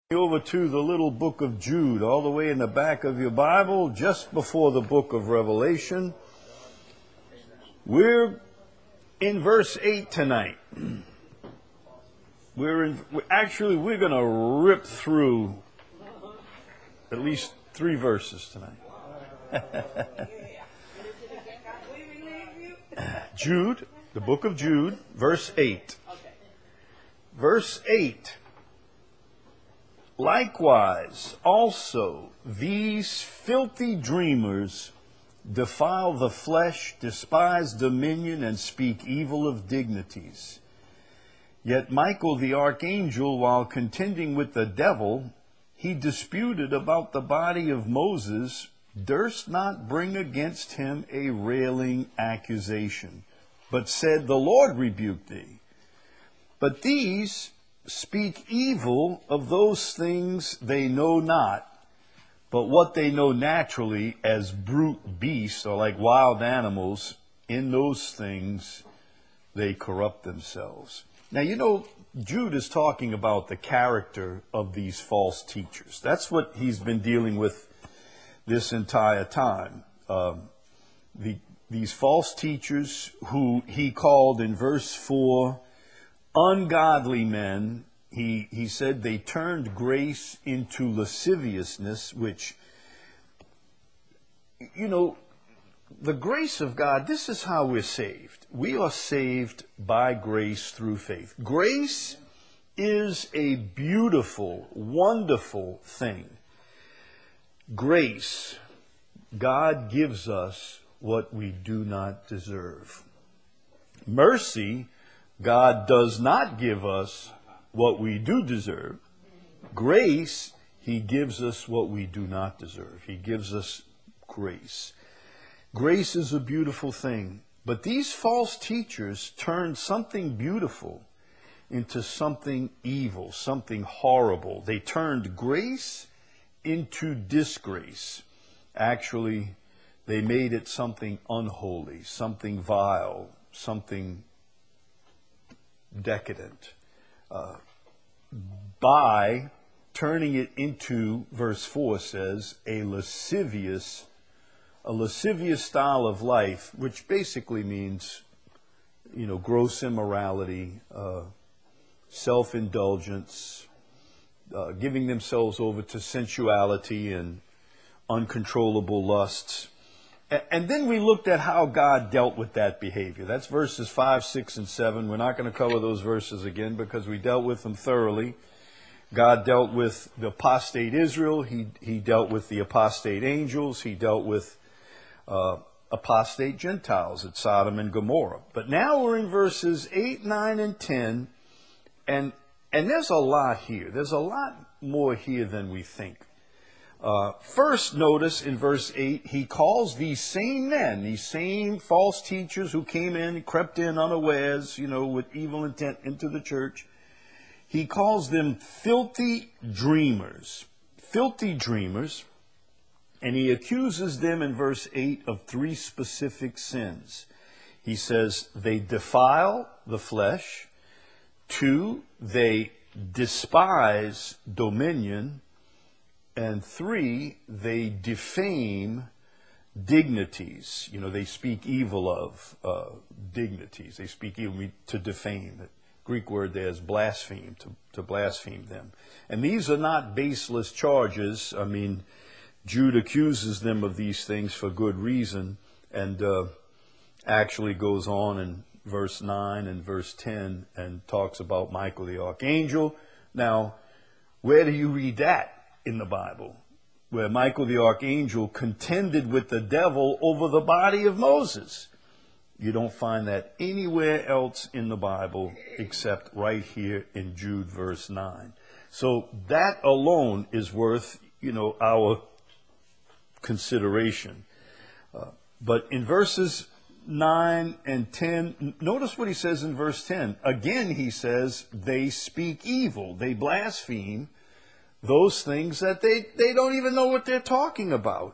Over to the little book of Jude, all the way in the back of your Bible, just before the book of Revelation. We're in verse 8 tonight. We're going to rip through at least 3 verses tonight. Jude, the book of Jude, verse 8. Verse 8. Likewise, also, these filthy dreamers defile the flesh, despise dominion, and speak evil of dignities. Yet Michael the archangel, while contending with the devil, he disputed about the body of Moses, durst not bring against him a railing accusation, but said, The Lord rebuke thee. But these speak evil of those things they know not, but what they know naturally as brute beasts or like wild animals, in those things they corrupt themselves. Now, Jude is talking about the character of these false teachers. That's what he's been dealing with this entire time. These false teachers who he called in verse 4 ungodly men. He said they turned grace into lasciviousness, which, the grace of God, this is how we're saved. We are saved by grace through faith. Grace is a beautiful, wonderful thing. Grace, God gives us what we do not deserve. Mercy, God does not give us what we do deserve. Grace, He gives us what we do not deserve. He gives us grace. Grace is a beautiful thing. But these false teachers turned something beautiful into something evil, something horrible. They turned grace into disgrace. Actually, they made it something unholy, something vile, something decadent. By turning it into, verse 4 says, a lascivious style of life, which basically means, gross immorality, self-indulgence, giving themselves over to sensuality and uncontrollable lusts. And then we looked at how God dealt with that behavior. That's verses 5, 6, and 7. We're not going to cover those verses again because we dealt with them thoroughly. God dealt with the apostate Israel. He dealt with the apostate angels. He dealt with apostate Gentiles at Sodom and Gomorrah. But now we're in verses 8, 9, and 10. And there's a lot here. There's a lot more here than we think. First, notice in verse 8, he calls these same men, these same false teachers who came in and crept in unawares, with evil intent into the church. He calls them filthy dreamers. Filthy dreamers. And he accuses them in verse 8 of 3 specific sins. He says they defile the flesh. 2, they despise dominion. And 3, they defame dignities. They speak evil of dignities. They speak evil to defame. The Greek word there is blaspheme, to blaspheme them. And these are not baseless charges. Jude accuses them of these things for good reason, and actually goes on in verse 9 and verse 10 and talks about Michael the archangel. Now, where do you read that in the Bible, where Michael the archangel contended with the devil over the body of Moses? You don't find that anywhere else in the Bible except right here in Jude verse 9. So that alone is worth, our consideration. But in verses 9 and 10, notice what he says in verse 10. Again, he says, they speak evil, they blaspheme those things that they don't even know what they're talking about.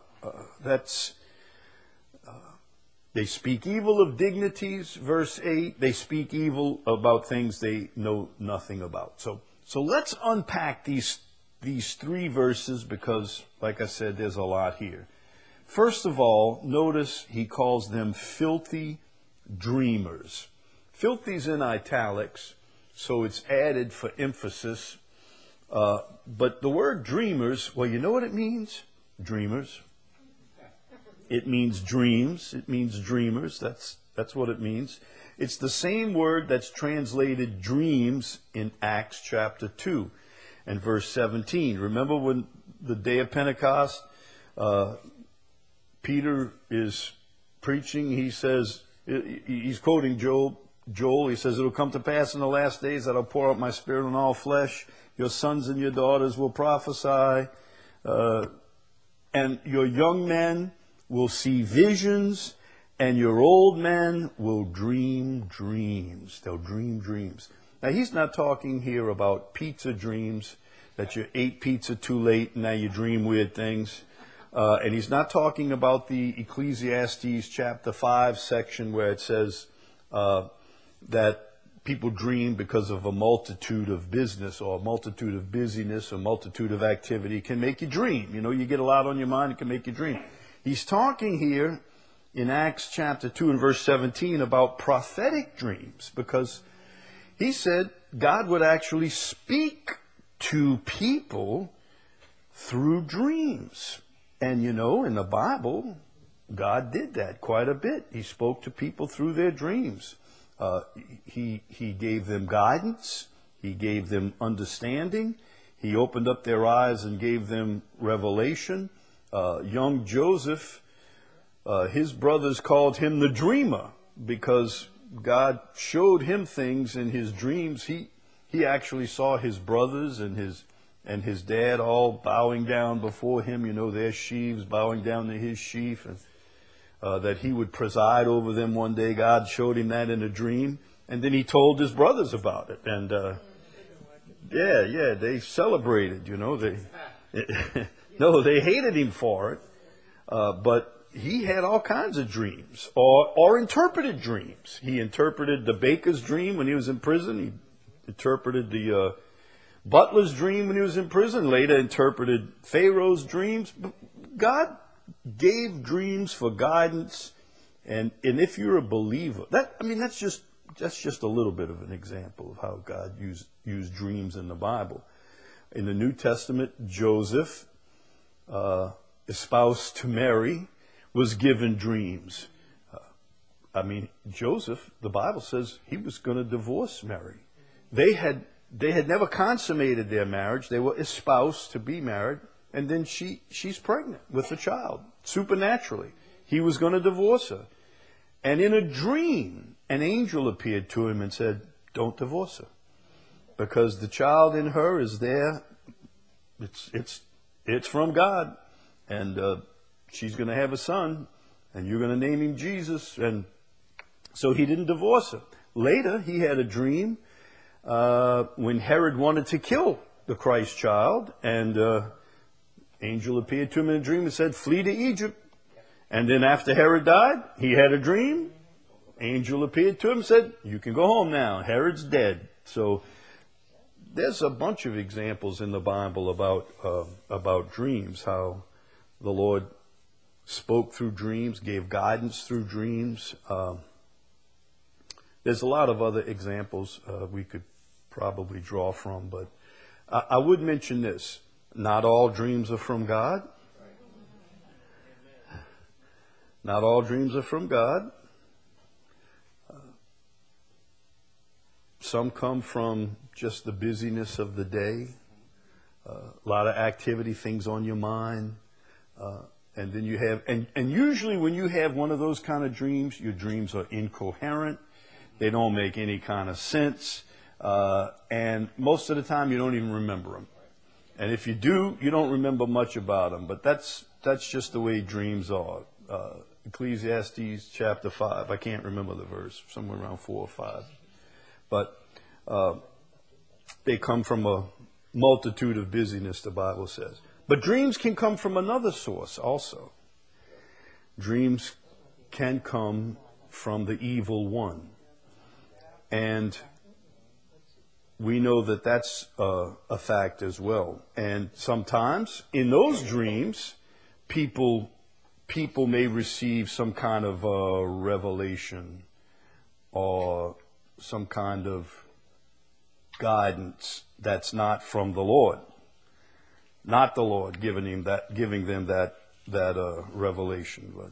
They speak evil of dignities, verse 8. They speak evil about things they know nothing about. So let's unpack these these three verses because, like I said, there's a lot here. First of all, notice he calls them filthy dreamers. Filthy's in italics, so it's added for emphasis. But the word dreamers, well, you know what it means? Dreamers. It means dreams. It means dreamers. That's what it means. It's the same word that's translated dreams in Acts chapter 2 and verse 17. Remember when the day of Pentecost, Peter is preaching. He says, he's quoting Joel. He says, it'll come to pass in the last days that I'll pour out my spirit on all flesh. Your sons and your daughters will prophesy. And your young men will see visions. And your old men will dream dreams. They'll dream dreams. Now, he's not talking here about pizza dreams, that you ate pizza too late and now you dream weird things. And he's not talking about the Ecclesiastes chapter 5 section where it says that people dream because of a multitude of business or a multitude of busyness or multitude of activity can make you dream. You know, you get a lot on your mind, it can make you dream. He's talking here in Acts chapter 2 and verse 17 about prophetic dreams, because he said God would actually speak to people through dreams. And you know, in the Bible, God did that quite a bit. He spoke to people through their dreams. He gave them guidance. He gave them understanding. He opened up their eyes and gave them revelation. Young Joseph, his brothers called him the dreamer because God showed him things in his dreams. He actually saw his brothers and his dad all bowing down before him, you know, their sheaves bowing down to his sheaf, and that he would preside over them one day. God showed him that in a dream, and then he told his brothers about it. And they celebrated, you know. They hated him for it, but he had all kinds of dreams, or interpreted dreams. He interpreted the baker's dream when he was in prison. He interpreted the butler's dream when he was in prison. Later interpreted Pharaoh's dreams. God gave dreams for guidance, and if you're a believer, that's just a little bit of an example of how God used dreams in the Bible. In the New Testament, Joseph, espoused to Mary, was given dreams. Joseph, the Bible says he was going to divorce Mary. They had never consummated their marriage. They were espoused to be married. And then she's pregnant with a child, supernaturally. He was going to divorce her. And in a dream, an angel appeared to him and said, don't divorce her. Because the child in her is there. It's from God. And she's going to have a son. And you're going to name him Jesus. And so he didn't divorce her. Later, he had a dream when Herod wanted to kill the Christ child. And angel appeared to him in a dream and said, flee to Egypt. And then after Herod died, he had a dream. Angel appeared to him and said, you can go home now. Herod's dead. So there's a bunch of examples in the Bible about dreams, how the Lord spoke through dreams, gave guidance through dreams. There's a lot of other examples we could probably draw from, but I would mention this. Not all dreams are from God. Not all dreams are from God. Some come from just the busyness of the day, a lot of activity, things on your mind. And then you have, and usually when you have one of those kind of dreams, your dreams are incoherent. They don't make any kind of sense. And most of the time you don't even remember them. And if you do, you don't remember much about them. But that's just the way dreams are. Ecclesiastes chapter 5. I can't remember the verse. Somewhere around 4 or 5. But they come from a multitude of busyness, the Bible says. But dreams can come from another source also. Dreams can come from the evil one. And we know that that's a fact as well. And sometimes in those dreams, people may receive some kind of revelation or some kind of guidance that's not from the Lord. Not the Lord giving them that revelation. But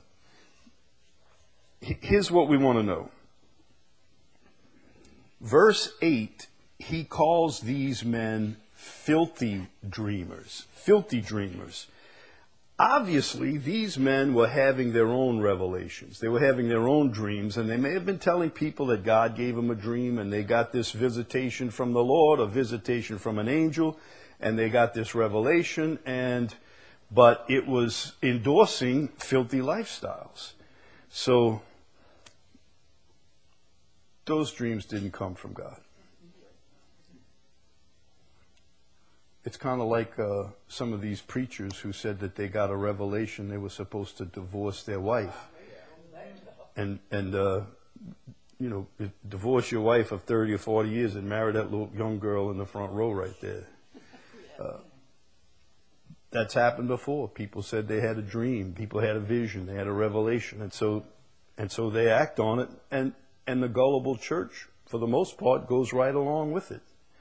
here's what we want to know. Verse 8, he calls these men filthy dreamers. Filthy dreamers. Obviously, these men were having their own revelations. They were having their own dreams, and they may have been telling people that God gave them a dream, and they got this visitation from the Lord, a visitation from an angel, and they got this revelation, but it was endorsing filthy lifestyles. So those dreams didn't come from God. It's kind of like some of these preachers who said that they got a revelation they were supposed to divorce their wife. And divorce your wife of 30 or 40 years and marry that little young girl in the front row right there. That's happened before. People said they had a dream. People had a vision. They had a revelation. And so they act on it. And the gullible church, for the most part, goes right along with it.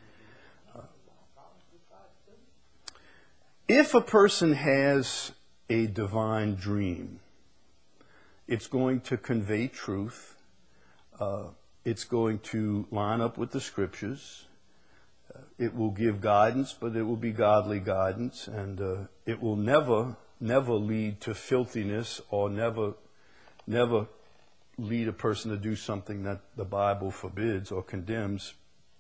If a person has a divine dream, it's going to convey truth. It's going to line up with the scriptures. It will give guidance, but it will be godly guidance. And it will never lead to filthiness or never lead a person to do something that the Bible forbids or condemns.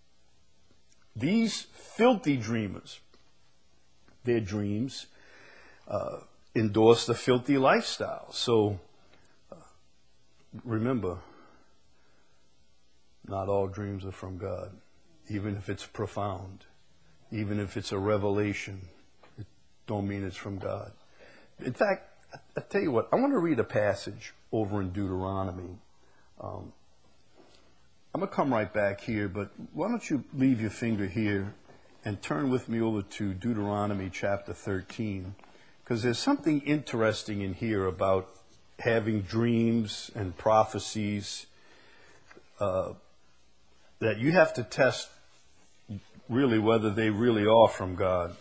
These filthy dreamers, their dreams endorse the filthy lifestyle. So remember, not all dreams are from God. Even if it's profound, even if it's a revelation, it don't mean it's from God. In fact, I tell you what, I want to read a passage over in Deuteronomy. I'm going to come right back here, but why don't you leave your finger here and turn with me over to Deuteronomy chapter 13, because there's something interesting in here about having dreams and prophecies that you have to test really whether they really are from God.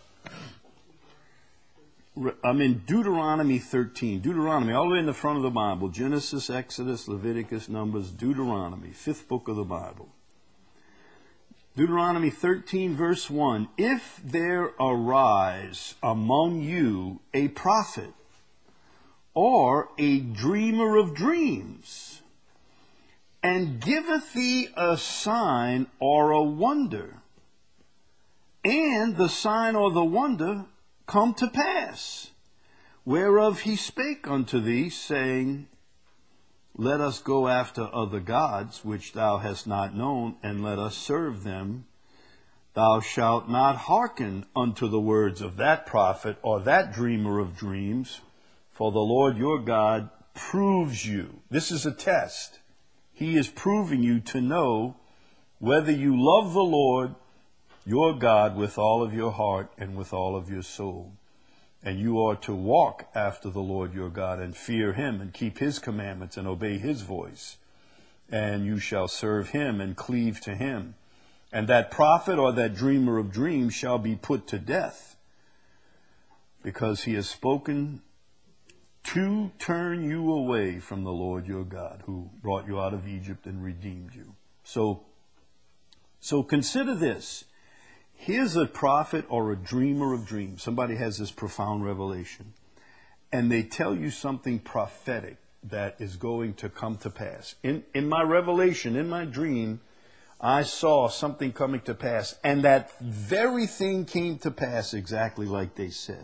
I'm in Deuteronomy 13. Deuteronomy, all the way in the front of the Bible. Genesis, Exodus, Leviticus, Numbers, Deuteronomy, fifth book of the Bible. Deuteronomy 13, verse 1. If there arise among you a prophet or a dreamer of dreams, and giveth thee a sign or a wonder, and the sign or the wonder come to pass, whereof he spake unto thee, saying, let us go after other gods, which thou hast not known, and let us serve them. Thou shalt not hearken unto the words of that prophet or that dreamer of dreams, for the Lord your God proves you. This is a test. He is proving you to know whether you love the Lord your God with all of your heart and with all of your soul. And you are to walk after the Lord your God and fear him and keep his commandments and obey his voice. And you shall serve him and cleave to him. And that prophet or that dreamer of dreams shall be put to death, because he has spoken to turn you away from the Lord your God, who brought you out of Egypt and redeemed you. So consider this. Here's a prophet or a dreamer of dreams. Somebody has this profound revelation, and they tell you something prophetic that is going to come to pass. In my revelation, in my dream, I saw something coming to pass, and that very thing came to pass exactly like they said.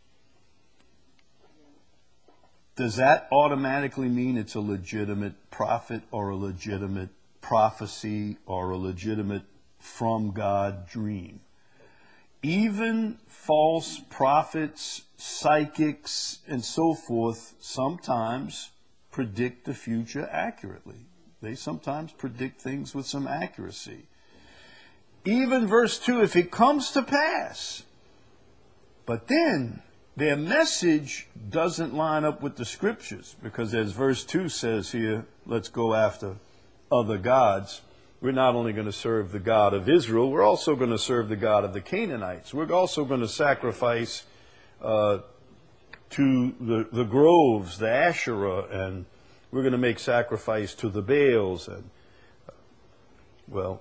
Does that automatically mean it's a legitimate prophet or a legitimate prophecy or a legitimate from God dream? Even false prophets, psychics, and so forth sometimes predict the future accurately. They sometimes predict things with some accuracy. Even verse 2, if it comes to pass. But then their message doesn't line up with the scriptures, because as verse 2 says here, let's go after other gods. We're not only going to serve the God of Israel, we're also going to serve the God of the Canaanites. We're also going to sacrifice to the groves, the Asherah, and we're going to make sacrifice to the Baals. And well,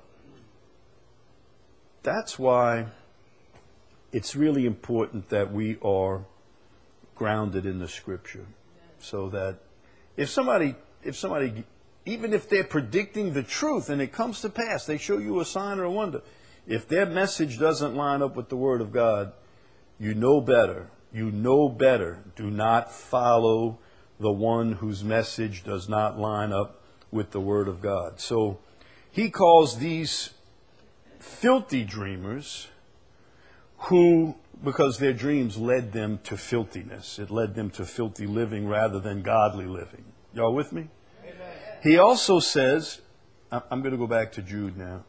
that's why it's really important that we are grounded in the Scripture, so that if somebody, even if they're predicting the truth and it comes to pass, they show you a sign or a wonder, if their message doesn't line up with the Word of God, you know better. You know better. Do not follow the one whose message does not line up with the Word of God. So he calls these filthy dreamers who, because their dreams led them to filthiness. It led them to filthy living rather than godly living. Y'all with me? Amen. He also says, I'm going to go back to Jude now.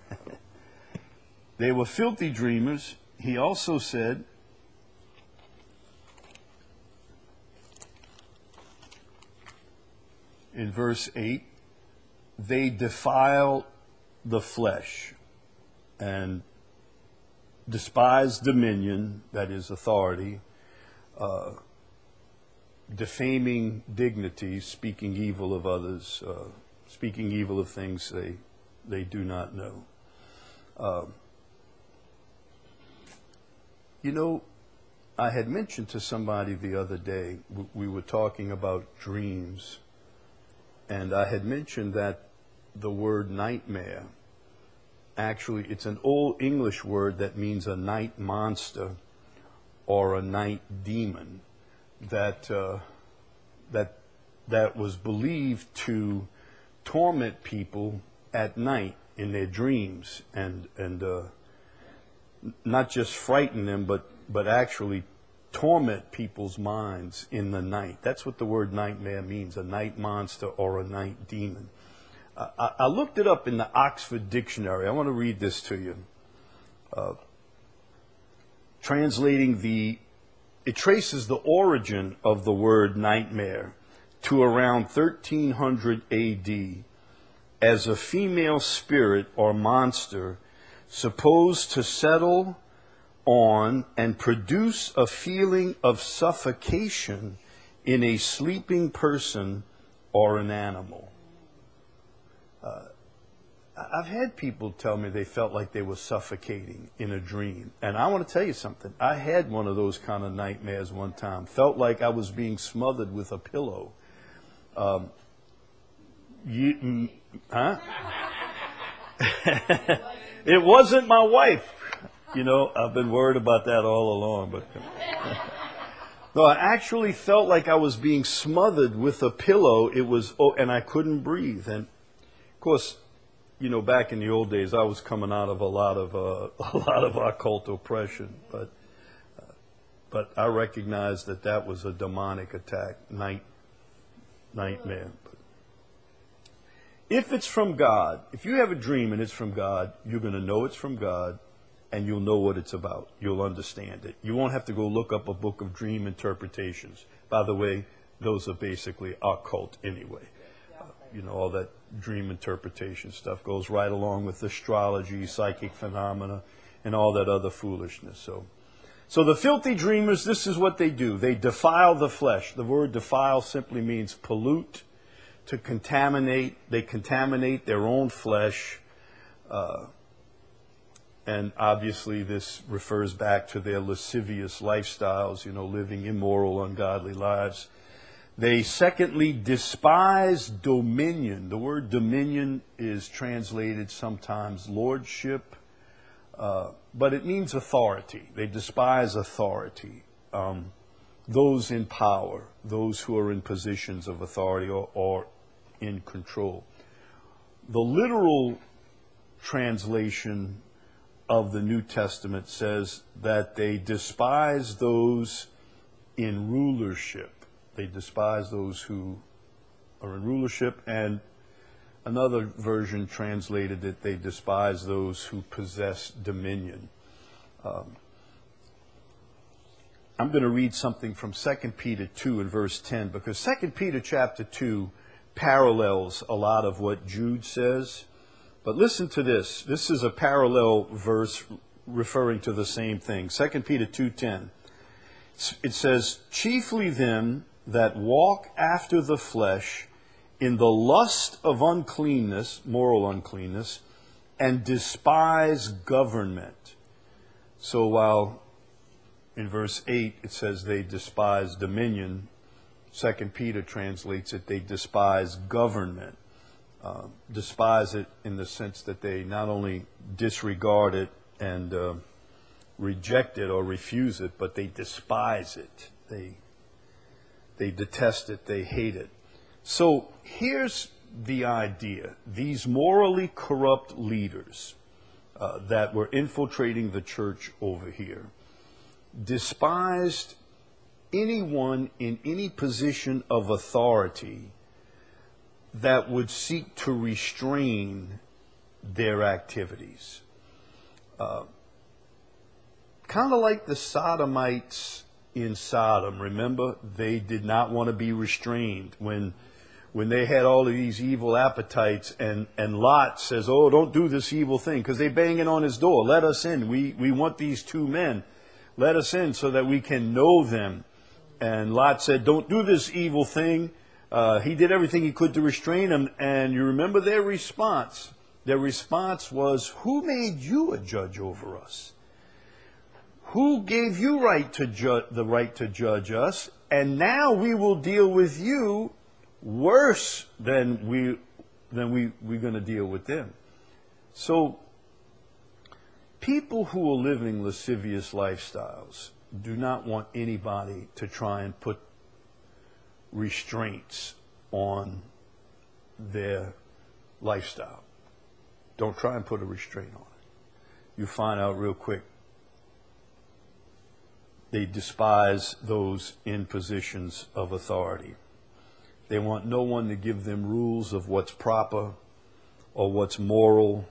They were filthy dreamers. He also said, in verse 8, they defile the flesh and despise dominion, that is authority, defaming dignity, speaking evil of others, speaking evil of things they do not know. You know, I had mentioned to somebody the other day, we were talking about dreams, and I had mentioned that the word nightmare, actually, it's an old English word that means a night monster or a night demon that was believed to torment people at night in their dreams and not just frighten them, but actually torment people's minds in the night. That's what the word nightmare means, a night monster or a night demon. I looked it up in the Oxford Dictionary. I want to read this to you. It traces the origin of the word nightmare to around 1300 AD as a female spirit or monster supposed to settle on and produce a feeling of suffocation in a sleeping person or an animal. I've had people tell me they felt like they were suffocating in a dream. And I want to tell you something. I had one of those kind of nightmares one time. Felt like I was being smothered with a pillow. It wasn't my wife. You know, I've been worried about that all along. But no, I actually felt like I was being smothered with a pillow. And I couldn't breathe. And of course, you know, back in the old days, I was coming out of a lot of occult oppression, but I recognized that was a demonic attack, nightmare. If it's from God, if you have a dream and it's from God, you're going to know it's from God, and you'll know what it's about. You'll understand it. You won't have to go look up a book of dream interpretations. By the way, those are basically occult anyway. You know, all that dream interpretation stuff goes right along with astrology, psychic phenomena, and all that other foolishness. So the filthy dreamers, this is what they do. They defile the flesh. The word defile simply means pollute, to contaminate. They contaminate their own flesh. And obviously this refers back to their lascivious lifestyles, you know, living immoral, ungodly lives. They secondly despise dominion. The word dominion is translated sometimes lordship, but it means authority. They despise authority. Those in power, those who are in positions of authority or in control. The literal translation of the New Testament says that they despise those in rulership. They despise those who are in rulership, and Another version translated it, they despise those who possess dominion. I'm going to read something from 2 Peter 2 and verse 10, because 2 Peter chapter 2 parallels a lot of what Jude says. But listen to this. This is a parallel verse referring to the same thing. 2 Peter 2:10. It says, "Chiefly them that walk after the flesh in the lust of uncleanness," moral uncleanness, "and despise government." So while in verse 8 it says they despise dominion, 2 Peter translates it, they despise government. Despise it in the sense that they not only disregard it and reject it or refuse it, but they despise it. They detest it. They hate it. So here's the idea. These morally corrupt leaders that were infiltrating the church over here despised anyone in any position of authority that would seek to restrain their activities. Kind of like the Sodomites in Sodom. Remember, they did not want to be restrained when they had all of these evil appetites, and Lot says, "Oh, don't do this evil thing," because they're banging on his door. "Let us in. We want these two men. Let us in so that we can know them." And Lot said, "Don't do this evil thing." He did everything he could to restrain them. And you remember their response. Their response was, "Who made you a judge over us? Who gave you the right to judge us? And now we will deal with you worse than we're going to deal with them." So people who are living lascivious lifestyles do not want anybody to try and put restraints on their lifestyle. Don't try and put a restraint on it. You find out real quick. They despise those in positions of authority. They want no one to give them rules of what's proper or what's moral.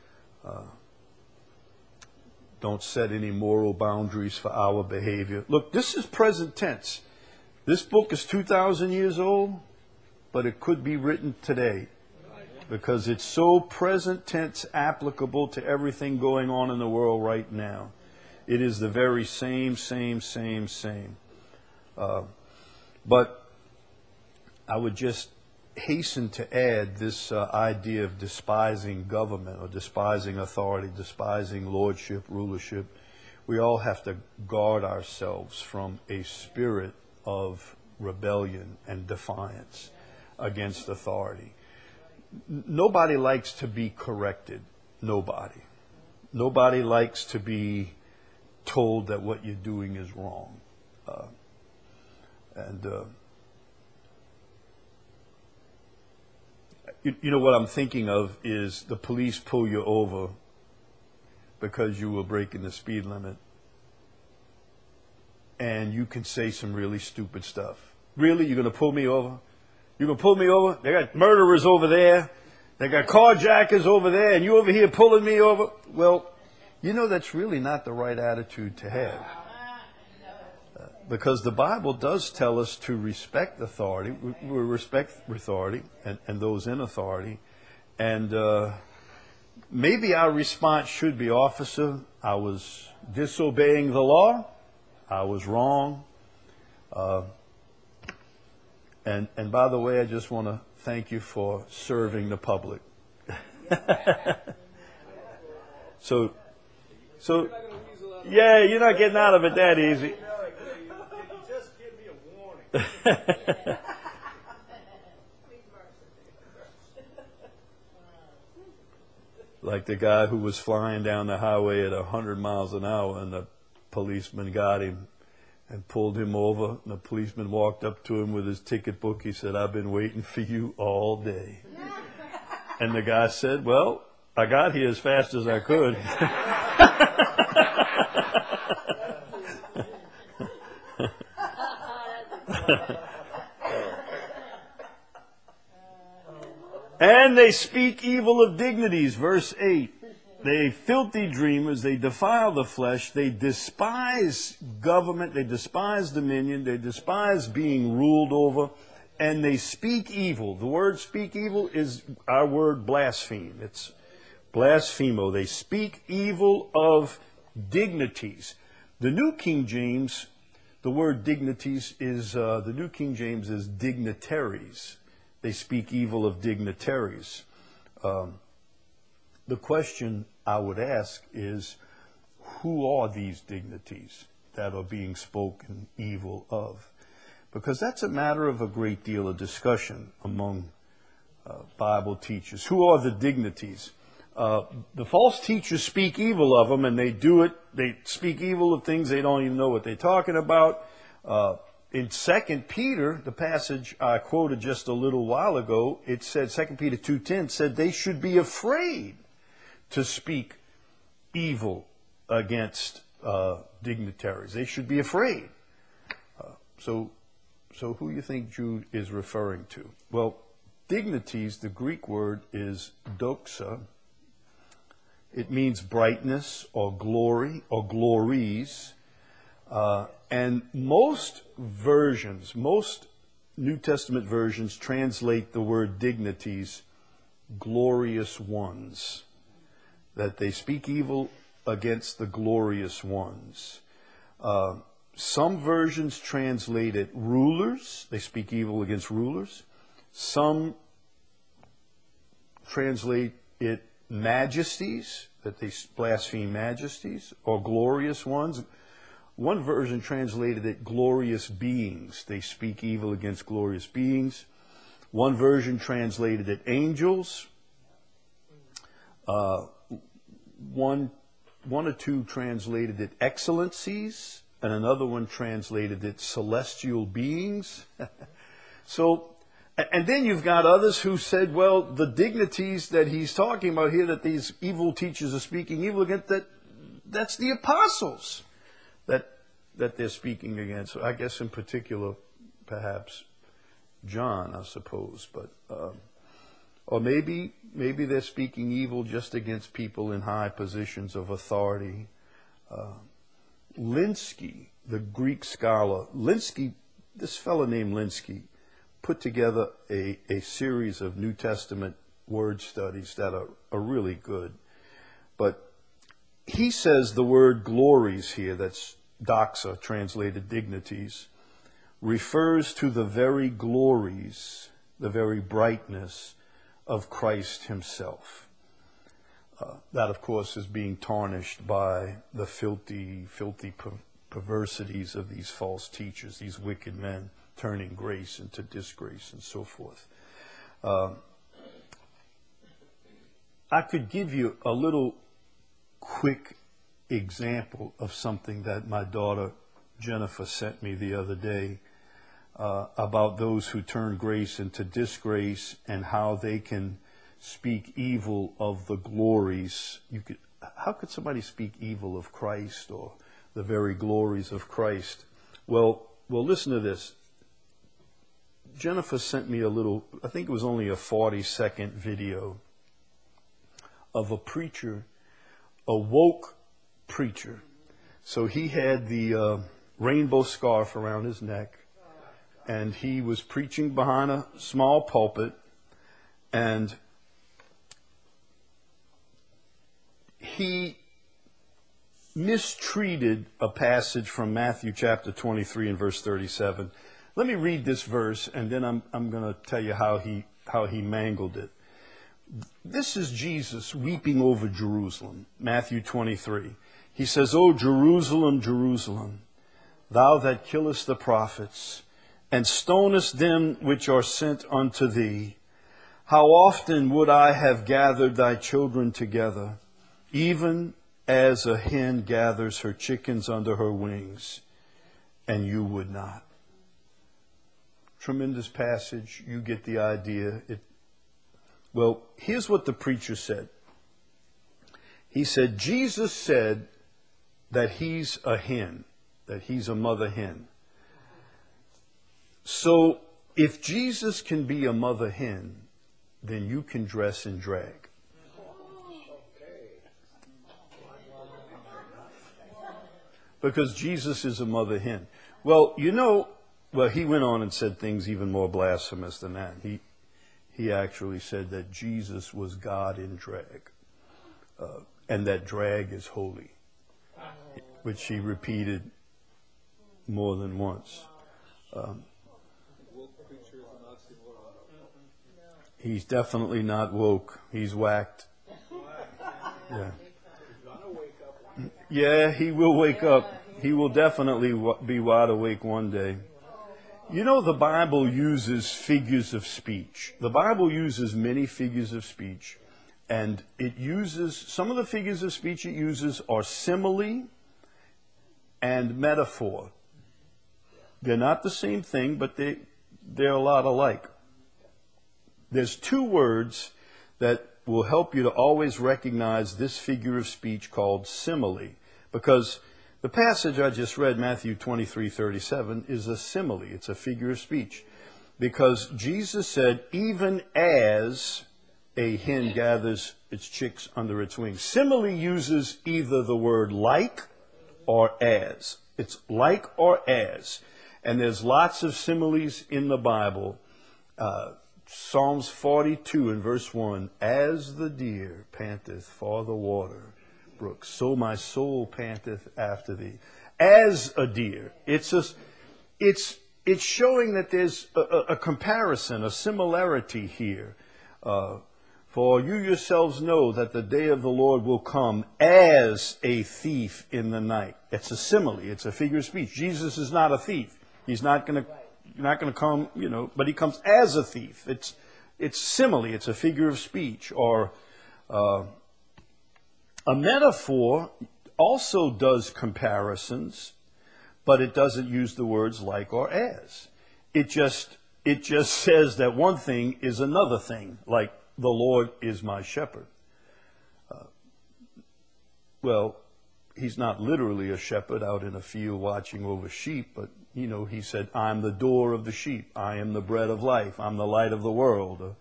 Don't set any moral boundaries for our behavior. Look, this is present tense. This book is 2,000 years old, but it could be written today because it's so present tense applicable to everything going on in the world right now. It is the very same. But I would just hasten to add this idea of despising government or despising authority, despising lordship, rulership. We all have to guard ourselves from a spirit of rebellion and defiance against authority. Nobody likes to be corrected. Nobody. Nobody likes to be told that what you're doing is wrong. You know what I'm thinking of is the police pull you over because you were breaking the speed limit. And you can say some really stupid stuff. "Really? You're going to pull me over? You're going to pull me over? They got murderers over there. They got carjackers over there. And you over here pulling me over?" Well, you know that's really not the right attitude to have. Because the Bible does tell us to respect authority. We respect authority and those in authority. And maybe our response should be, "Officer, I was disobeying the law. I was wrong. And by the way, I just want to thank you for serving the public." So, yeah, you're not getting out of it that easy. Just give me a warning. Like the guy who was flying down the highway at 100 miles an hour, and the policeman got him and pulled him over. And the policeman walked up to him with his ticket book. He said, "I've been waiting for you all day." And the guy said, "Well, I got here as fast as I could." And they speak evil of dignities, verse 8. They filthy dreamers, they defile the flesh, they despise government, they despise dominion, they despise being ruled over, and they speak evil. The word speak evil is our word blaspheme. It's blasphemo. They speak evil of dignities. The New King James, the word dignities is, the New King James is dignitaries. They speak evil of dignitaries. The question I would ask is, who are these dignities that are being spoken evil of? Because that's a matter of a great deal of discussion among Bible teachers. Who are the dignities? The false teachers speak evil of them, and they do it. They speak evil of things they don't even know what they're talking about. In 2 Peter, the passage I quoted just a little while ago, it said, 2 Peter 2:10 said they should be afraid to speak evil against dignitaries. They should be afraid. So who you think Jude is referring to? Well, dignities, the Greek word is doxa. It means brightness or glory or glories. And most versions, most New Testament versions translate the word dignities, glorious ones. That they speak evil against the glorious ones. Some versions translate it rulers. They speak evil against rulers. Some translate it majesties, that they blaspheme majesties, or glorious ones. One version translated it glorious beings. They speak evil against glorious beings. One version translated it angels. One or two translated it excellencies, and another one translated it celestial beings. And then you've got others who said, well, the dignities that he's talking about here, that these evil teachers are speaking evil against, that's the apostles that they're speaking against. I guess in particular, perhaps John, I suppose, but or maybe they're speaking evil just against people in high positions of authority. Linsky, the Greek scholar, this fellow named Linsky, put together a series of New Testament word studies that are really good. But he says the word glories here, that's doxa, translated dignities, refers to the very glories, the very brightness of Christ himself. That, of course, is being tarnished by the filthy perversities of these false teachers, these wicked men, turning grace into disgrace and so forth. I could give you a little quick example of something that my daughter Jennifer sent me the other day about those who turn grace into disgrace and how they can speak evil of the glories. How could somebody speak evil of Christ or the very glories of Christ? Well, listen to this. Jennifer sent me a little, I think it was only a 40-second video of a preacher, a woke preacher. So he had the rainbow scarf around his neck, and he was preaching behind a small pulpit, and he mistreated a passage from Matthew chapter 23 and verse 37. Let me read this verse, and then I'm going to tell you how he mangled it. This is Jesus weeping over Jerusalem, Matthew 23. He says, "O Jerusalem, Jerusalem, thou that killest the prophets, and stonest them which are sent unto thee, how often would I have gathered thy children together, even as a hen gathers her chickens under her wings, and you would not." Tremendous passage. You get the idea. Well, here's what the preacher said. He said, Jesus said that he's a hen, that he's a mother hen. So if Jesus can be a mother hen, then you can dress in drag. Because Jesus is a mother hen. Well, he went on and said things even more blasphemous than that. He actually said that Jesus was God in drag, and that drag is holy, which he repeated more than once. He's definitely not woke. He's whacked. Yeah. Yeah, he will wake up. He will definitely be wide awake one day. The Bible uses figures of speech. The Bible uses many figures of speech. And it uses, some of the figures of speech it uses are simile and metaphor. They're not the same thing, but they're a lot alike. There's two words that will help you to always recognize this figure of speech called simile. Because the passage I just read, Matthew 23:37, is a simile. It's a figure of speech. Because Jesus said, even as a hen gathers its chicks under its wings. Simile uses either the word like or as. It's like or as. And there's lots of similes in the Bible. Psalms 42 and verse 1, as the deer panteth for the water brook, so my soul panteth after thee. As a deer. It's showing that there's a comparison, a similarity here. For you yourselves know that the day of the Lord will come as a thief in the night. It's a simile. It's a figure of speech. Jesus is not a thief. He's not going to come, but he comes as a thief. It's simile. It's a figure of speech. Or a metaphor also does comparisons, but it doesn't use the words like or as. It just says that one thing is another thing, like the Lord is my shepherd. Well, he's not literally a shepherd out in a field watching over sheep, but, he said, I'm the door of the sheep. I am the bread of life. I'm the light of the world.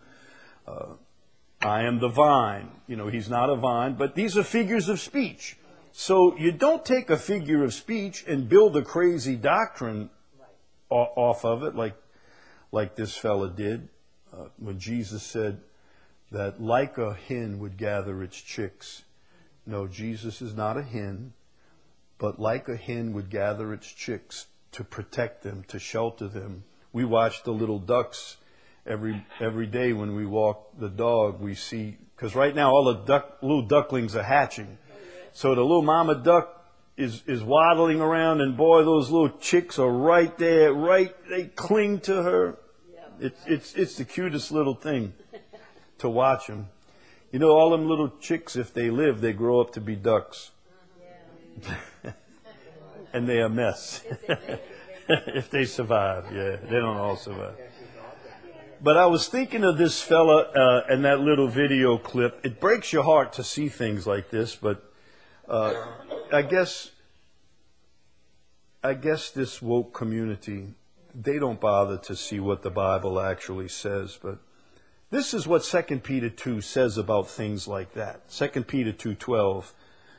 I am the vine. He's not a vine, but these are figures of speech. So you don't take a figure of speech and build a crazy doctrine off of it, like this fella did when Jesus said that like a hen would gather its chicks. No, Jesus is not a hen, but like a hen would gather its chicks to protect them, to shelter them. We watch the little ducks every day when we walk the dog. We see, because right now all the little ducklings are hatching. So the little mama duck is waddling around, and boy, those little chicks are right there, they cling to her. It's the cutest little thing to watch them. All them little chicks, if they live, they grow up to be ducks. And they a mess. If they survive, yeah. They don't all survive. But I was thinking of this fella and that little video clip. It breaks your heart to see things like this, but I guess this woke community, they don't bother to see what the Bible actually says, but this is what 2 Peter 2 says about things like that. 2 Peter 2:12.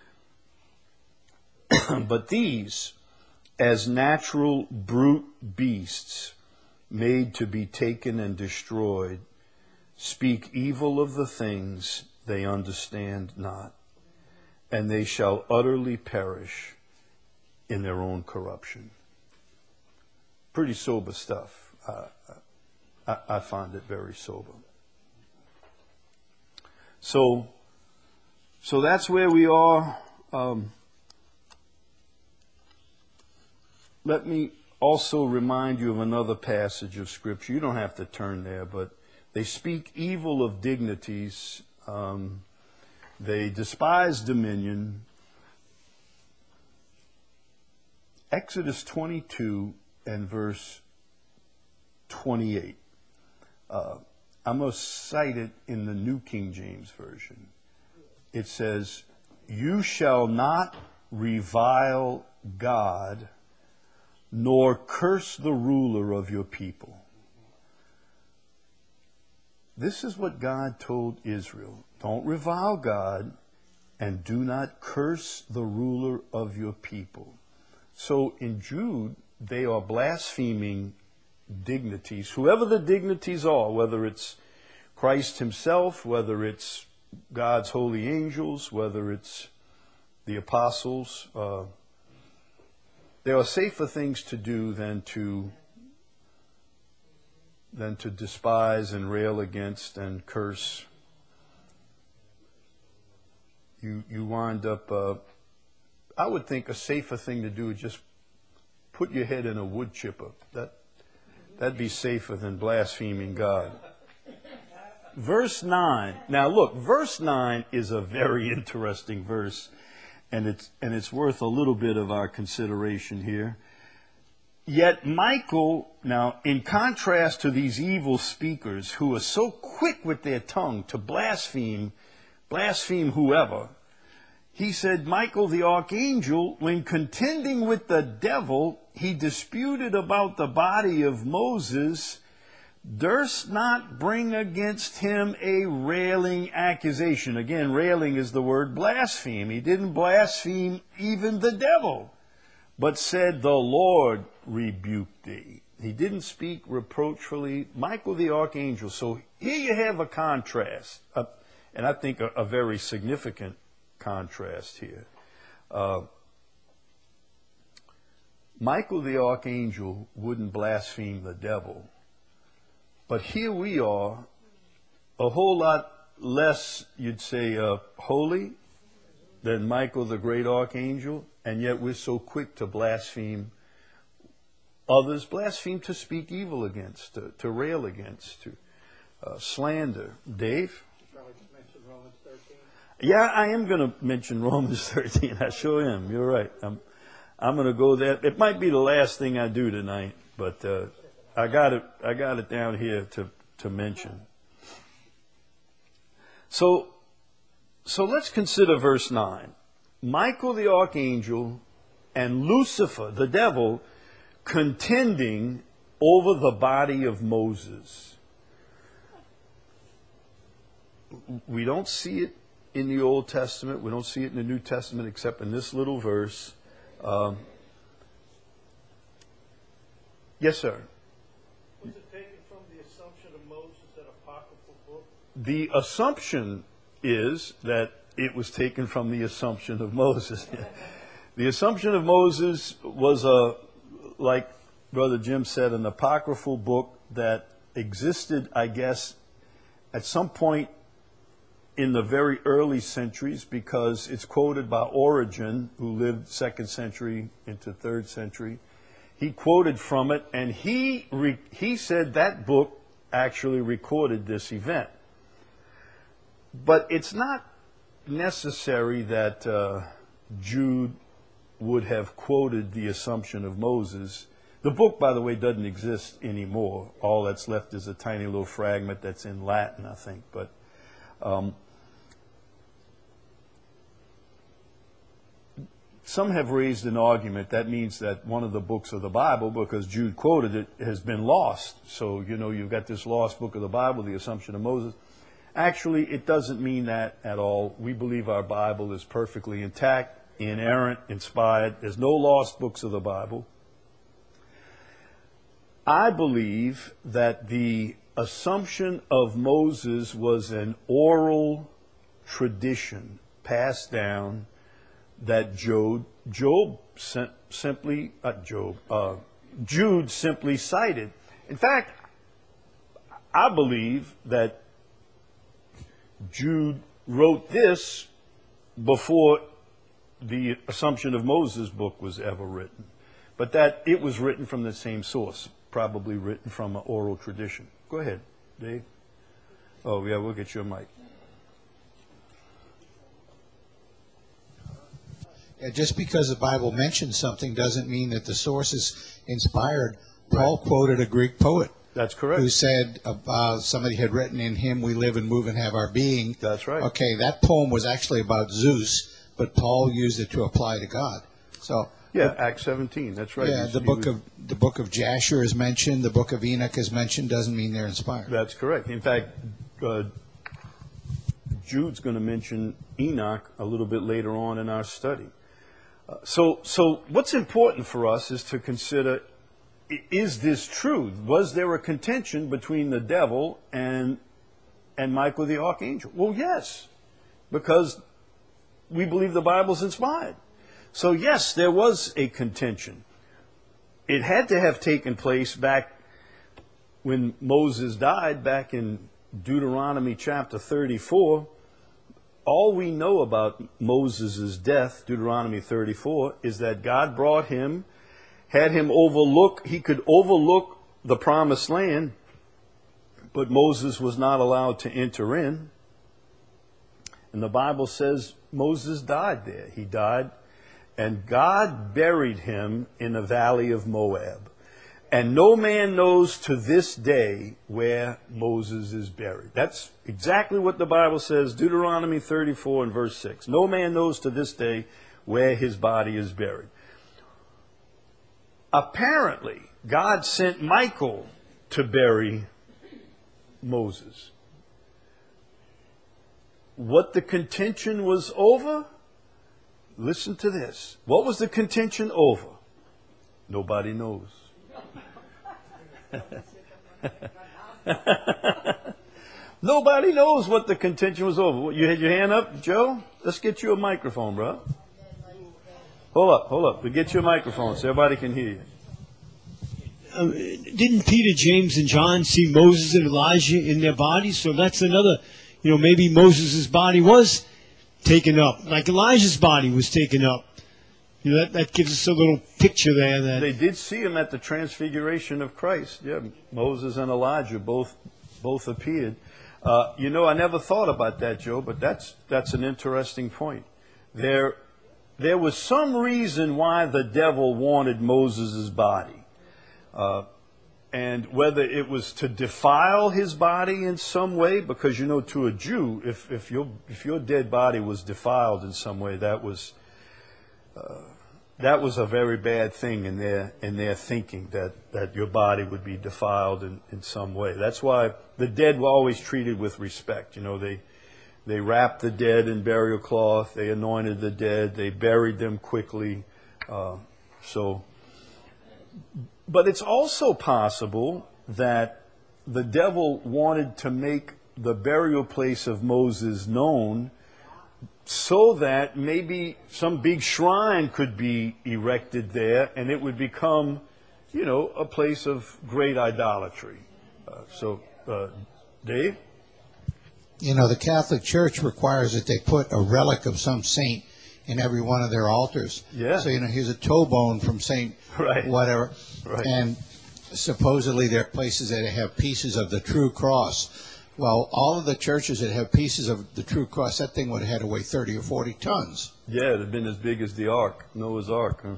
But these, as natural brute beasts, made to be taken and destroyed, speak evil of the things they understand not, and they shall utterly perish in their own corruption. Pretty sober stuff. I find it very sober. So that's where we are. Let me also remind you of another passage of Scripture. You don't have to turn there, but they speak evil of dignities. They despise dominion. Exodus 22 and verse 28. I'm going to cite it in the New King James Version. It says, you shall not revile God, nor curse the ruler of your people. This is what God told Israel. Don't revile God and do not curse the ruler of your people. So in Jude, they are blaspheming dignities, whoever the dignities are, whether it's Christ himself, whether it's God's holy angels, whether it's the apostles. There are safer things to do than to despise and rail against and curse. You wind up, I would think a safer thing to do is just put your head in a wood chipper. That'd be safer than blaspheming God. Verse 9. Now look, verse 9 is a very interesting verse, and it's worth a little bit of our consideration here. Yet Michael, now in contrast to these evil speakers who are so quick with their tongue to blaspheme whoever, he said, Michael the archangel, when contending with the devil, he disputed about the body of Moses, durst not bring against him a railing accusation. Again, railing is the word blaspheme. He didn't blaspheme even the devil, but said, the Lord rebuked thee. He didn't speak reproachfully. Michael the archangel. So here you have a contrast, and I think a very significant contrast here. Michael the archangel wouldn't blaspheme the devil. But here we are, a whole lot less, you'd say, holy than Michael the great archangel, and yet we're so quick to blaspheme others, blaspheme to speak evil against, to rail against, to slander. Dave? Probably just mention Romans 13. Yeah, I am going to mention Romans 13. I sure am. You're right. I'm going to go there. It might be the last thing I do tonight, but I got it down here to mention. So let's consider verse 9. Michael the archangel and Lucifer, the devil, contending over the body of Moses. We don't see it in the Old Testament. We don't see it in the New Testament except in this little verse. Yes, sir. Was it taken from the Assumption of Moses, that apocryphal book? The assumption is that it was taken from the Assumption of Moses. The Assumption of Moses was like Brother Jim said, an apocryphal book that existed, I guess, at some point in the very early centuries, because it's quoted by Origen, who lived 2nd century into 3rd century. He quoted from it, and he said that book actually recorded this event. But it's not necessary that Jude would have quoted the Assumption of Moses. The book, by the way, doesn't exist anymore. All that's left is a tiny little fragment that's in Latin, I think. But some have raised an argument that means that one of the books of the Bible, because Jude quoted it, has been lost. So, you've got this lost book of the Bible, the Assumption of Moses. Actually, it doesn't mean that at all. We believe our Bible is perfectly intact, inerrant, inspired. There's no lost books of the Bible. I believe that the Assumption of Moses was an oral tradition passed down that Jude simply cited. In fact, I believe that Jude wrote this before the Assumption of Moses book was ever written, but that it was written from the same source, probably written from an oral tradition. Go ahead, Dave. Oh, yeah, we'll get you a mic. Yeah, just because the Bible mentions something doesn't mean that the source is inspired. Paul quoted a Greek poet. That's correct. Who said somebody had written, in him we live and move and have our being. That's right. Okay, that poem was actually about Zeus, but Paul used it to apply to God. So yeah, Acts 17. That's right. Yeah, the book of Jasher is mentioned. The book of Enoch is mentioned. Doesn't mean they're inspired. That's correct. In fact, uh, Jude's going to mention Enoch a little bit later on in our study. So what's important for us is to consider, is this true? Was there a contention between the devil and Michael the archangel? Well, yes, because we believe the Bible's inspired. So yes, there was a contention. It had to have taken place back when Moses died, back in Deuteronomy chapter 34. All we know about Moses' death, Deuteronomy 34, is that God brought him, had him overlook, he could overlook the promised land, but Moses was not allowed to enter in. And the Bible says Moses died there. He died, and God buried him in the valley of Moab. And no man knows to this day where Moses is buried. That's exactly what the Bible says, Deuteronomy 34 and verse 6. No man knows to this day where his body is buried. Apparently, God sent Michael to bury Moses. What the contention was over? Listen to this. What was the contention over? Nobody knows. Nobody knows what the contention was over. You had your hand up, Joe? Let's get you a microphone, bro. Hold up. We'll get you a microphone so everybody can hear you. Didn't Peter, James, and John see Moses and Elijah in their bodies? So that's another, maybe Moses' body was taken up, like Elijah's body was taken up. That gives us a little picture there. That they did see him at the transfiguration of Christ. Yeah, Moses and Elijah both appeared. I never thought about that, Joe, but that's an interesting point. There was some reason why the devil wanted Moses' body. And whether it was to defile his body in some way, because to a Jew, if your dead body was defiled in some way, that was a very bad thing in their thinking, that your body would be defiled in some way. That's why the dead were always treated with respect. They wrapped the dead in burial cloth, they anointed the dead, they buried them quickly. But it's also possible that the devil wanted to make the burial place of Moses known so that maybe some big shrine could be erected there and it would become, a place of great idolatry. Dave? The Catholic Church requires that they put a relic of some saint in every one of their altars. Yeah. So, here's a toe bone from Saint whatever. Right. And supposedly there are places that have pieces of the true cross. Well, all of the churches that have pieces of the true cross, that thing would have had to weigh 30 or 40 tons. Yeah, it would have been as big as the ark, Noah's ark. Huh?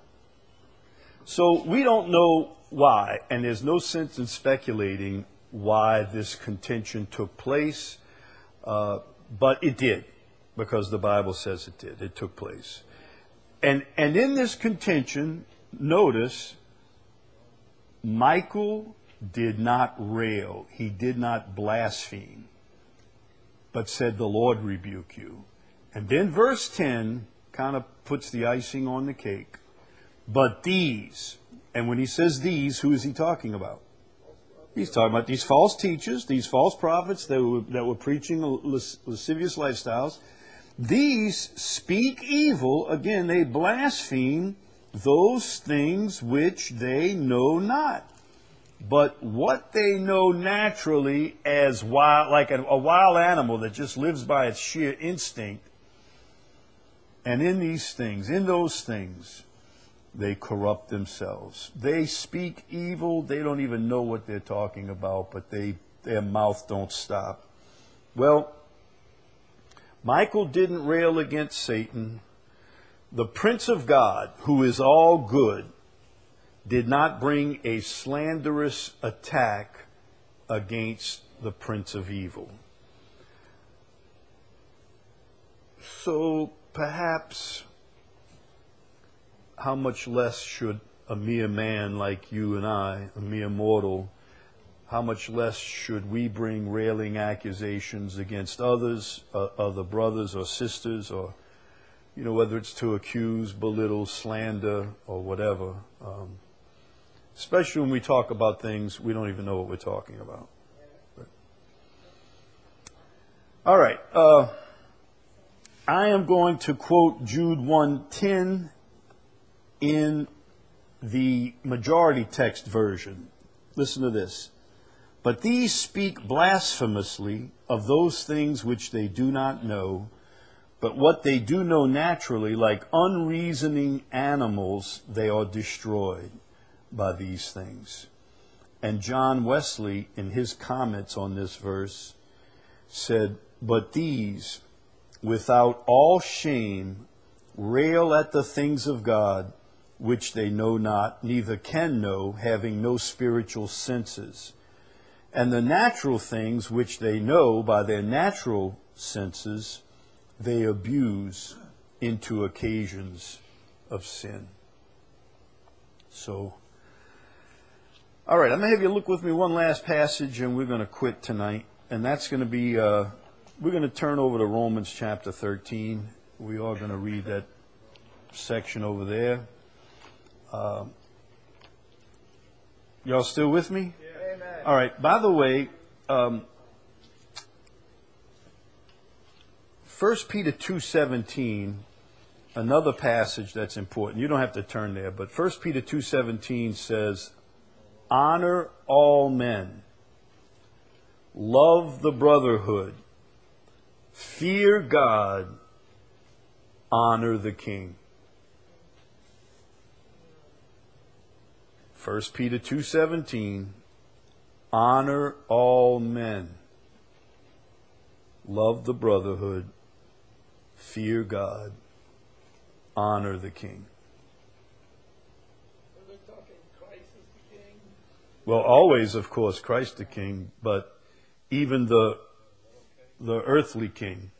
So we don't know why, and there's no sense in speculating why this contention took place, but it did, because the Bible says it did. It took place. And in this contention, notice, Michael did not rail. He did not blaspheme, but said, "The Lord rebuke you." And then verse 10 kind of puts the icing on the cake. But these, and when he says these, who is he talking about? He's talking about these false teachers, these false prophets that were preaching lascivious lifestyles. These speak evil, again, they blaspheme those things which they know not. But what they know naturally as wild, like a wild animal that just lives by its sheer instinct, and in those things, they corrupt themselves. They speak evil. They don't even know what they're talking about, but their mouth don't stop. Well, Michael didn't rail against Satan. The Prince of God, who is all good, did not bring a slanderous attack against the Prince of Evil. So perhaps how much less should a mere man like you and I, a mere mortal, how much less should we bring railing accusations against others, other brothers or sisters, or, whether it's to accuse, belittle, slander, or whatever. Especially when we talk about things we don't even know what we're talking about. But. All right. I am going to quote Jude 1:10 in the majority text version. Listen to this. But these speak blasphemously of those things which they do not know, but what they do know naturally, like unreasoning animals, they are destroyed by these things. And John Wesley, in his comments on this verse, said, but these, without all shame, rail at the things of God, which they know not, neither can know, having no spiritual senses. And the natural things which they know by their natural senses, they abuse into occasions of sin. So, all right, I'm going to have you look with me one last passage, and we're going to quit tonight. And that's going to be, we're going to turn over to Romans chapter 13. We are going to read that section over there. Y'all still with me? Yeah. Amen. All right. By the way, 1 Peter 2:17, another passage that's important. You don't have to turn there, but 1 Peter 2:17 says, honor all men, love the brotherhood, fear God, honor the king. 1 Peter 2:17, honor all men, love the brotherhood, fear God, honor the king. Are they talking Christ as the king? Well, always, of course, Christ the king, but even the earthly king.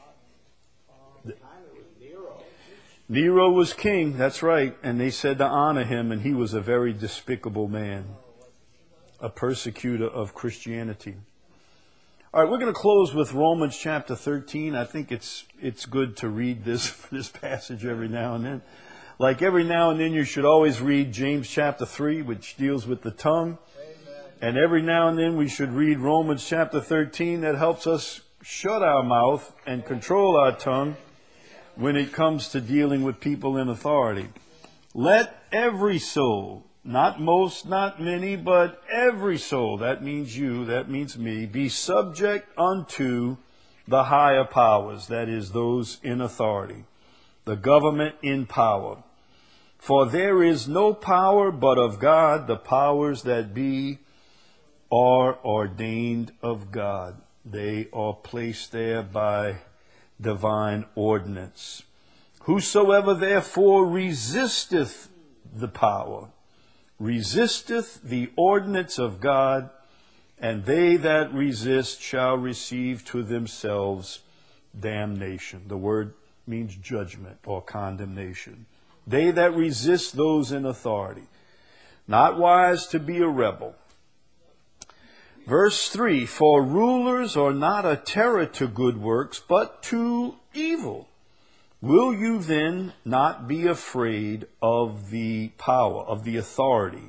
Nero was king, that's right, and they said to honor him, and he was a very despicable man, a persecutor of Christianity. All right, we're going to close with Romans chapter 13. I think it's good to read this passage every now and then. Like every now and then, you should always read James chapter 3, which deals with the tongue. Amen. And every now and then, we should read Romans chapter 13. That helps us shut our mouth and control our tongue when it comes to dealing with people in authority. Let every soul, not most, not many, but every soul, that means you, that means me, be subject unto the higher powers, that is, those in authority, the government in power. For there is no power but of God. The powers that be are ordained of God. They are placed there by divine ordinance. Whosoever therefore resisteth the power, resisteth the ordinance of God, and they that resist shall receive to themselves damnation. The word means judgment or condemnation. They that resist those in authority. Not wise to be a rebel. Verse 3, for rulers are not a terror to good works, but to evil. Will you then not be afraid of the power, of the authority?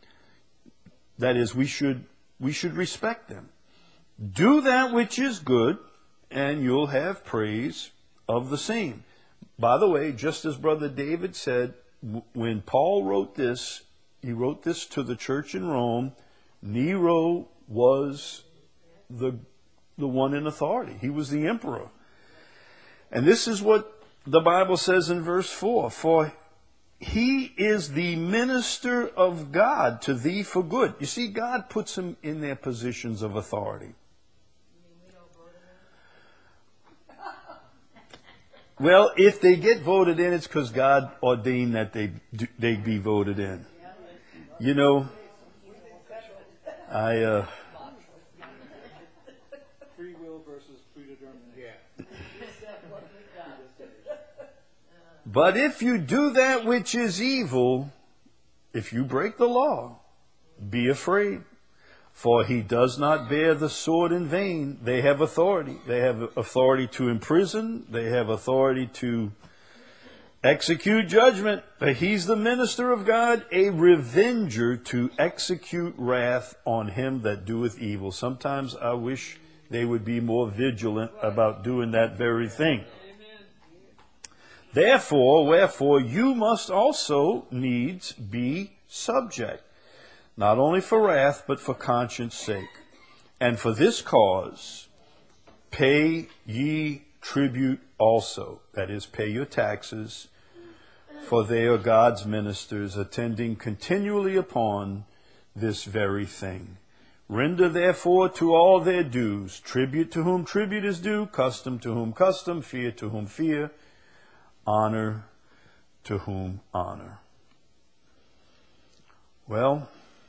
That is, we should respect them. Do that which is good, and you'll have praise of the same. By the way, just as Brother David said, when Paul wrote this, he wrote this to the church in Rome. Nero was the one in authority. He was the emperor. And this is what the Bible says in verse 4. For he is the minister of God to thee for good. You see, God puts them in their positions of authority. Well, if they get voted in, it's because God ordained that they be voted in. You know, Free will versus predetermination. Yeah. But if you do that which is evil, if you break the law, be afraid For he does not bear the sword in vain. They have authority. They have authority to imprison. They have authority to execute judgment. But he's the minister of God, a revenger to execute wrath on him that doeth evil. Sometimes I wish they would be more vigilant about doing that very thing. Therefore, wherefore, you must also needs be subject, not only for wrath, but for conscience sake. And for this cause, pay ye tribute also. That is, pay your taxes, for they are God's ministers, attending continually upon this very thing. Render therefore to all their dues, tribute to whom tribute is due, custom to whom custom, fear to whom fear, honor to whom honor. Well,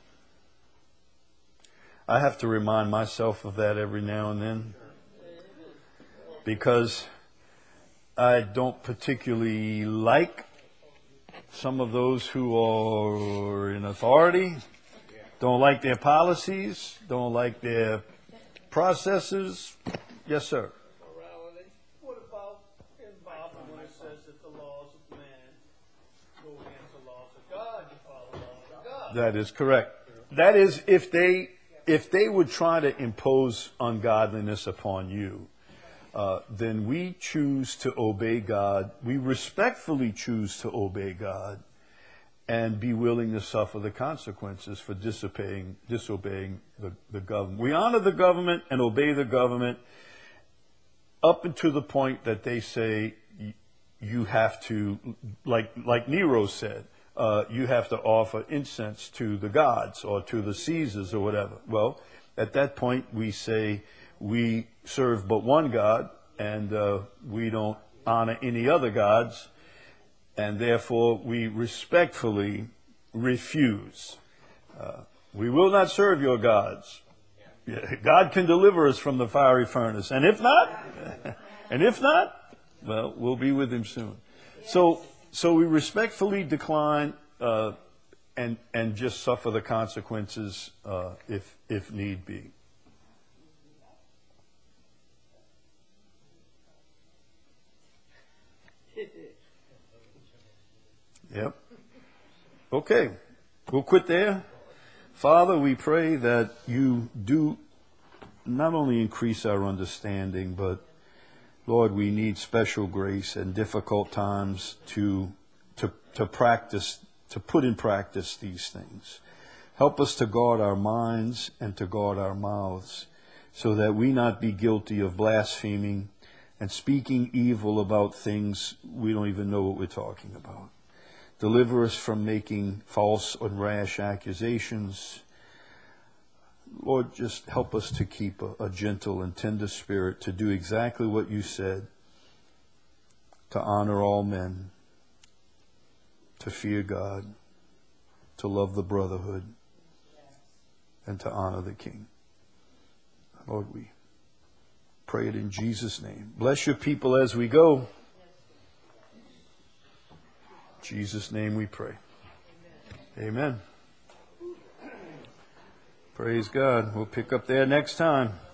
I have to remind myself of that every now and then, because I don't particularly like some of those who are in authority, don't like their policies, don't like their processes. Yes, sir. Morality. What about in the Bible when it says that the laws of man go against the laws of God? You follow the laws of God. That is correct. That is, if they would try to impose ungodliness upon you, then we choose to obey God. We respectfully choose to obey God and be willing to suffer the consequences for disobeying the government. We honor the government and obey the government up until the point that they say you have to, like Nero said, you have to offer incense to the gods or to the Caesars or whatever. Well, at that point we say we serve but one God, and we don't honor any other gods, and therefore we respectfully refuse. We will not serve your gods. God can deliver us from the fiery furnace, and if not, well, we'll be with him soon. So we respectfully decline and just suffer the consequences if need be. Yep. Okay. We'll quit there. Father, we pray that you do not only increase our understanding, but, Lord, we need special grace in difficult times to practice, to put in practice these things. Help us to guard our minds and to guard our mouths, so that we not be guilty of blaspheming and speaking evil about things we don't even know what we're talking about. Deliver us from making false and rash accusations. Lord, just help us to keep a gentle and tender spirit, to do exactly what you said, to honor all men, to fear God, to love the brotherhood, and to honor the King. Lord, we pray it in Jesus' name. Bless your people as we go. In Jesus' name we pray. Amen. Praise God. We'll pick up there next time.